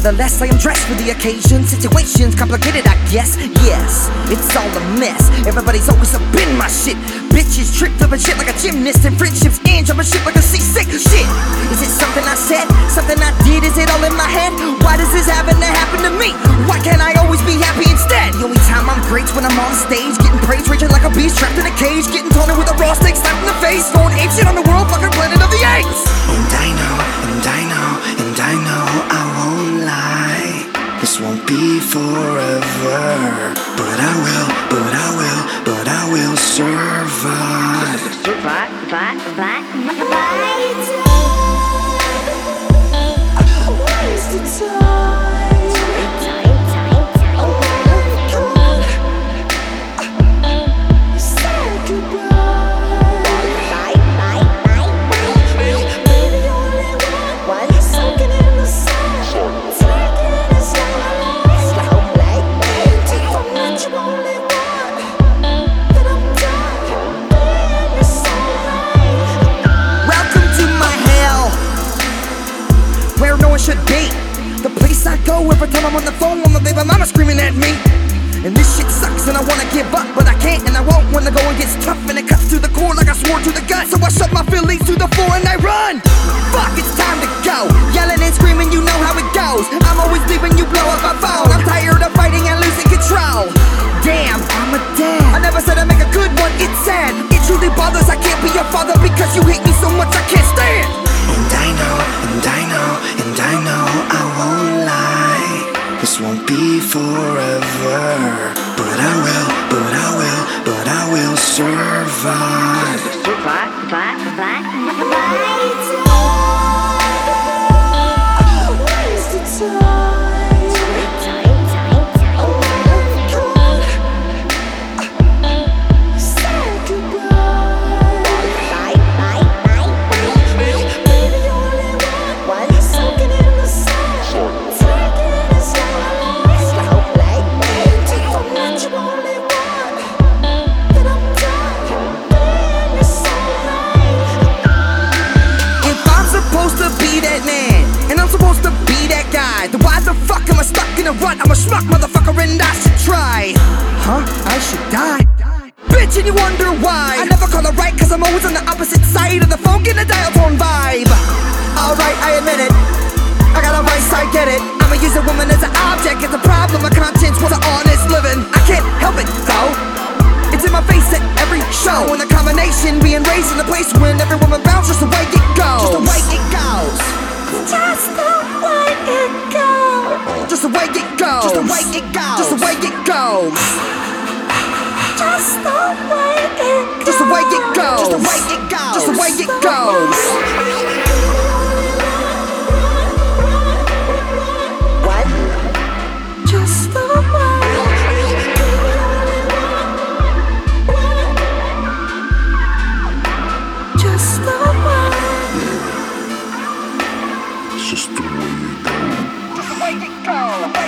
Nevertheless, I am dressed for the occasion. Situations complicated, I guess. Yes, it's all a mess. Everybody's always up in my shit. Bitches tripped up and shit like a gymnast, and friendships end jumping shit like a seasick. Shit, is it something I said? Something I did? Is it all in my head? Why does this happen to me? Why can't I always be happy instead? The only time I'm great's when I'm on stage, getting praise, raging like a beast trapped in a cage, getting taunted with a raw steak slapped in the face, going ape shit on the world, fucking planet of the apes. And I know, and I know, and I know I won't lie. This won't be forever, but I will, but I will, but I will survive. Where's the time? Should be the place I go every time I'm on the phone when my baby mama screaming at me. And this shit sucks and I wanna give up, but I can't and I won't when the going gets tough and it cuts to the core like I swore to the gut. So I shut my feelings to the floor and I run. Fuck, it's time to go. Yelling and screaming, you know how it goes. I'm always leaving you blow up my phone. I'm tired of fighting and losing control. Damn, I'm a dad. I never said I'd make a good one, it's sad. It truly bothers, I can't be your father because you hate me so much I can't stand. And I know, and I know, and I know I won't lie. This won't be forever, but I will, but I will, but I will survive. Where's the time? I'm a schmuck, motherfucker, and I should try. Huh? I should die? Bitch, and you wonder why I never call it right, cause I'm always on the opposite side of the phone, getting a dial tone vibe. Alright, I admit it, I got a vice, I get it. I'ma use a woman as an object, it's a problem. My conscience was an honest living. I can't help it, though. It's in my face at every show. And the combination being raised in a place when every woman bounces just the way it goes. Just the way it goes. Just the way it goes. Just the way it goes. Just the way it goes. Just the way it goes. Just the way it goes. Just the way it goes. Just the way it goes. Just the way it goes. What? Just the way. Just the way. It's just the way it goes. Just the way it goes.